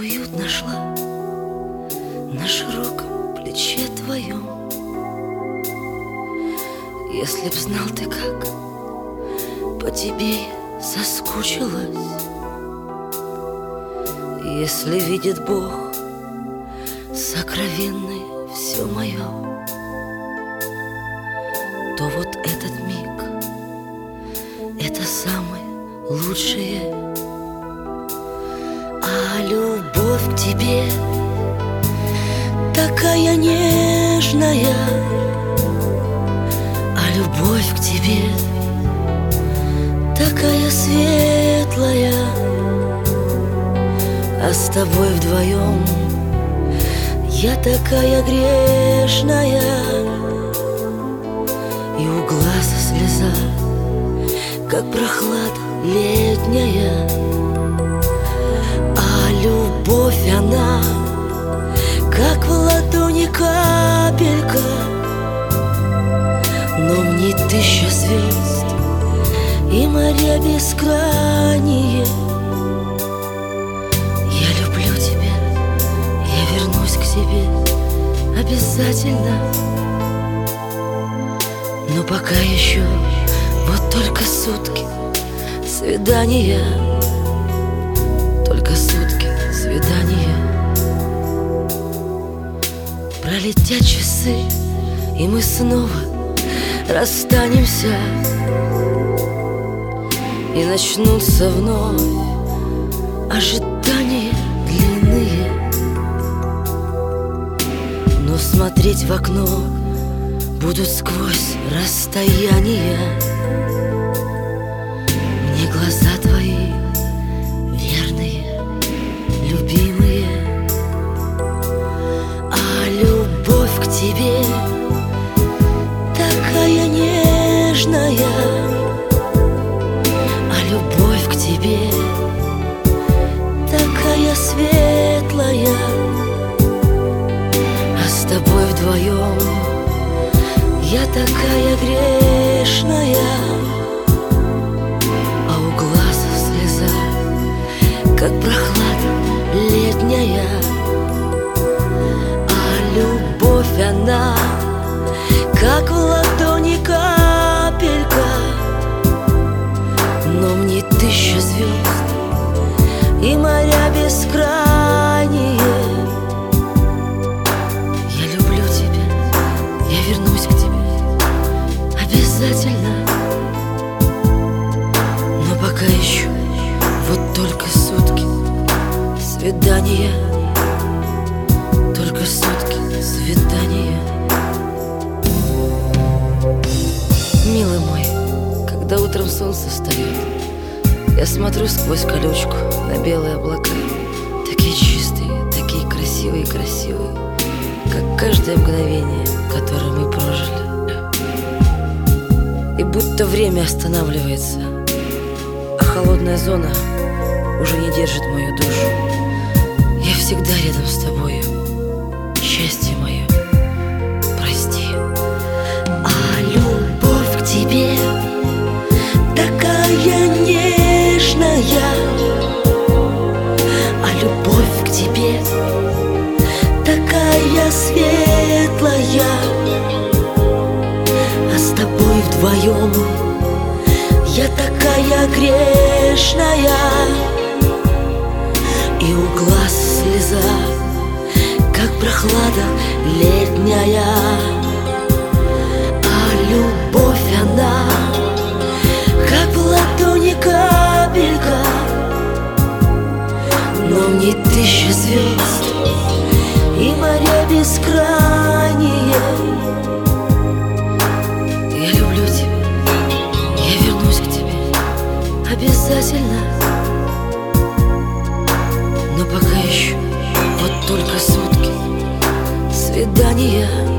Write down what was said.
уют нашла на широком плече твоем. Если б знал ты, как по тебе соскучилась, если видит Бог сокровенный все мое, то вот этот миг — это самое лучшее. А любовь к тебе такая нежная, а любовь к тебе такая светлая, а с тобой вдвоем я такая грешная, и у глаз слеза, как прохлада летняя. А любовь она, как в ладони капелька, но мне 1000 звезд и моря бескрайние. Я люблю тебя, я вернусь к тебе обязательно, но пока еще вот только сутки свидания, только сутки свидания. Пролетят часы, и мы снова расстанемся, и начнутся вновь ожидания длинные. Но смотреть в окно будут сквозь расстояние. Мне глаза твои верные, любимые. А любовь к тебе такая нежная, а любовь к тебе такая светлая, а с тобой вдвоем я такая грешная, а у глаз слеза, как прохлада летняя. А любовь она, как в ладони капелька, но мне 1000 звезд и моря бескрайние. Я люблю тебя, я вернусь к тебе обязательно, но пока еще вот только сутки свидания, только сутки свидания. Милый мой, когда утром солнце встает, я смотрю сквозь колючку на белые облака, такие чистые, такие красивые, красивые, как каждое мгновение, которое мы прожили. И будто время останавливается, а холодная зона уже не держит мою душу. Я всегда рядом с тобою, счастье мое, прости. А любовь к тебе такая нежная, а любовь к тебе такая светлая, а с тобой вдвоем я такая грешная, и у глаз слеза, как прохлада летняя. А любовь она, как в ладони капелька, но мне 1000 звезд и моря бескрайние. Я люблю тебя, я вернусь к тебе обязательно, но пока еще вот только сутки свидания.